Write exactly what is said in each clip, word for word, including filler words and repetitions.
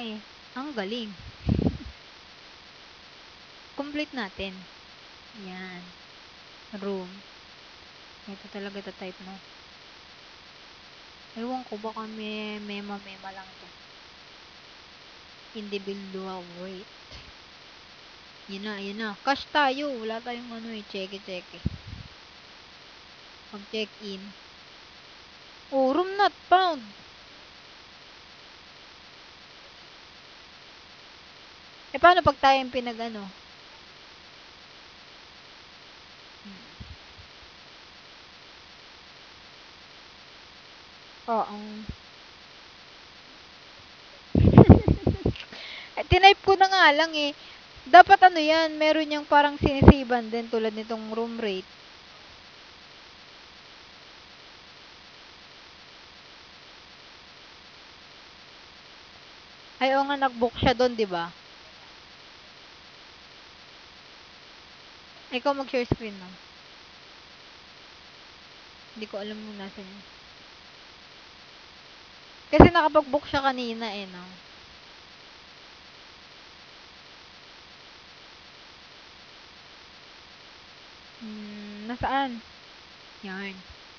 eh. Ang galing. Complete natin. Yan. Room. Ito talaga the type mo. Ewan ko, baka may mema-mema lang to. Individual rate. Yun na, yun na. Cash tayo. Wala tayong ano eh. Cheque-cheque. Mag-check-in. Oh, room not found. Eh, paano pag tayo yung pinag-ano? Hmm. Oo. Um, eh, tinype ko na nga lang eh. Dapat ano yan, meron yung parang sinisiban din tulad nitong room rate. Ay, oo nga, nag-book siya doon, di ba? Ikaw mag-share screen mo. Hindi ko alam kung nasa yan. Kasi nakapag-book siya kanina eh, no? Hmm, nasaan? Yan.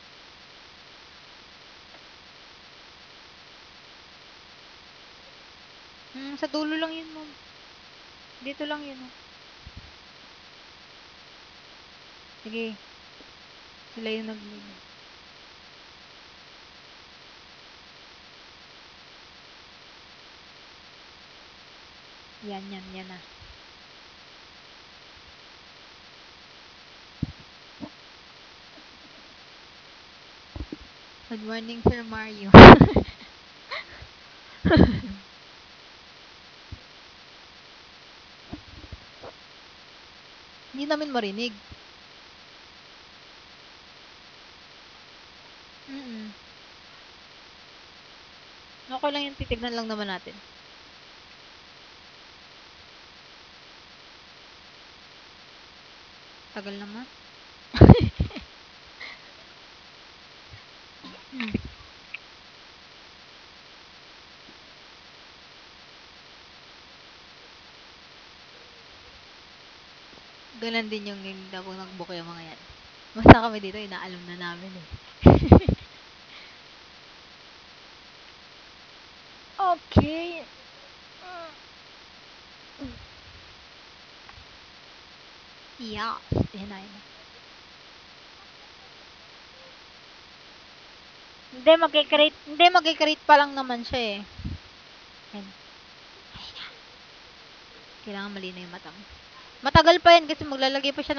Hmm, sa dulo lang yun, ma'am. Dito lang yun, oh. Sige, sila yung nag... Yan, yan, yan na. Good morning, Sir Mario. Hindi namin marinig. Mm-mm. Okay lang yung titignan lang naman natin. Tagal naman. Hmm. Ganun din yung yung nag- nag-book yung mga yan. Basta kami dito, inaalam na namin eh. Okay. Yes. Yan na, yan na. Hindi, mag-create, hindi, mag-create pa lang naman siya eh. Yan. Kailangan malinaw yung mata mo. Matagal pa yan kasi maglalagay pa siya